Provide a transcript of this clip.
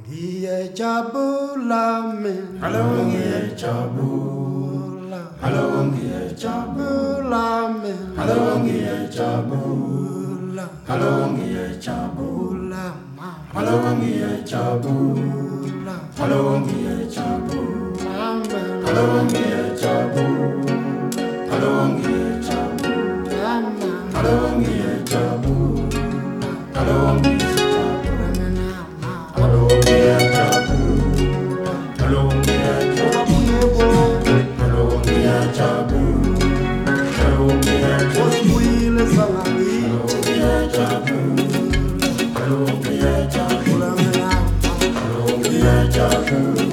Iya Jabula min. Hello, yeah, Jabula. Hello, yeah, Jabula min. Hello, yeah, Jabula. Hello, yeah, Jabula. Hello, yeah, Jabula. Hello, yeah, Jabula. Hello, yeah, Jabula. Hello, yeah, Jabula. Hello, yeah, Jabula. Hello, yeah, Hello, yeah, Jabu. Hello, yeah, Jabu. Hello, yeah, Jabu. Hello, yeah, Jabu. Hello, yeah, Jabu. Hello, yeah, Jabu. Hello, yeah, Jabu.